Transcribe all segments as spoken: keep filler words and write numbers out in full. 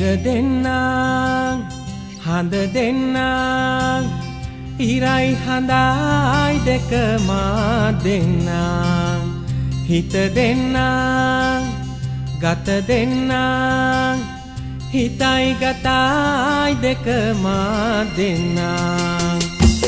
දෙන්නා හඳ දෙන්නා ඉරයි හඳයි දෙක මා දෙන්නා හිත දෙන්නා ගත දෙන්නා හිතයි ගතයි දෙක මා දෙන්නා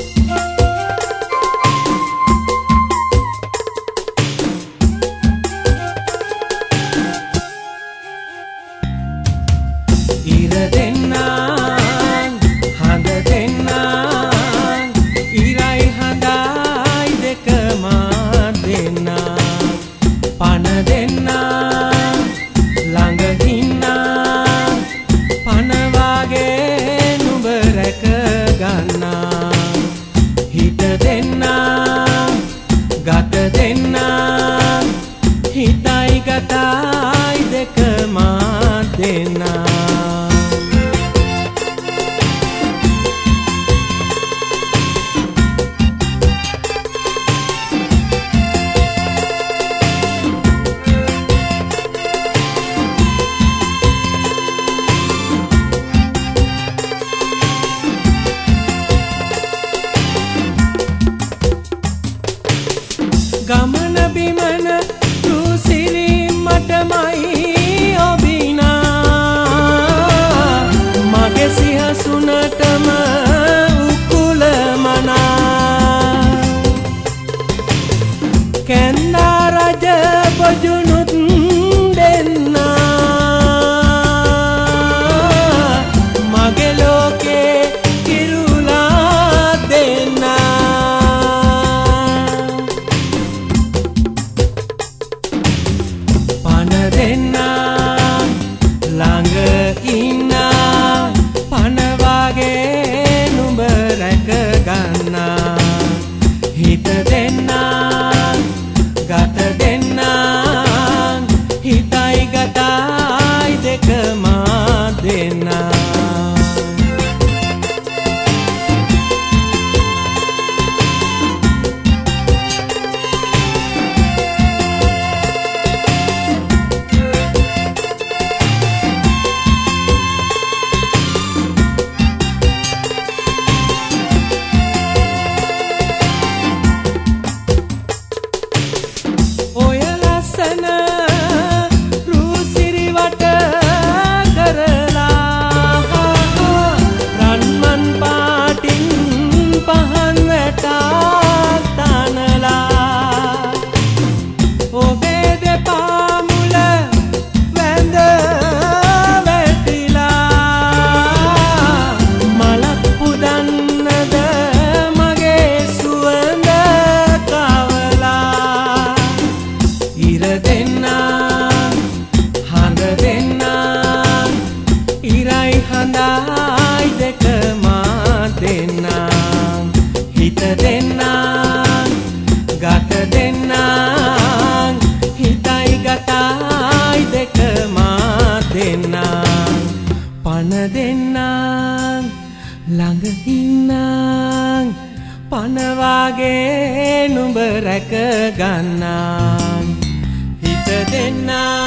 ඉර දෙන්නා හඳ දෙන්නා ඉරයි හඳයි දෙක මා දෙන්නා පන දෙන්නා ළඟ ඉන්නා පන වාගේ නුඹ රැක ගන්නා හිත දෙන්නා ගත දෙන්නා හිතයි ගතයි දෙක මා දෙන්නා ගමන බිමන දුසිරි මටමයි ඔබිනා මගේ සිහසුනටම උකුල මනා කැන්දා රජ බොජුනුත් දෙන්නා මගේ ලෝකේ කිරුලා දෙන්නා පන දෙන්නා ළඟ ඉන්නා පන වාගේ නුඹ රැක ගන්නා හිත දෙන්නා ගත දෙන්නා හිතයි ගතයි දෙක මා දෙන්නා හඳයි දෙක මා දෙන්නා හිත දෙන්නා ගත දෙන්නා හිතයි ගතයි දෙක මා දෙන්නා පන දෙන්නා ළඟ ඉන්නා පන වාගේ නුඹ රැක ගන්නා හිත දෙන්නා